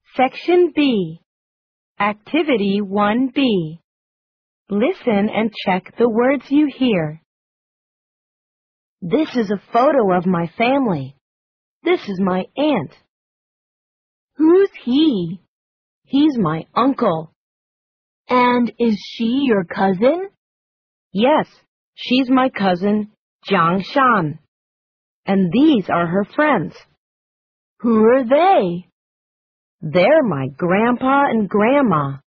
Section B. Activity 1B. Listen and check the words you hear. This is a photo of my family. This is my aunt. Who's he? He's my uncle. And is she your cousin? Yes, she's my cousin, Jiang Shan. And these are her friends. Who are they? They're my grandpa and grandma.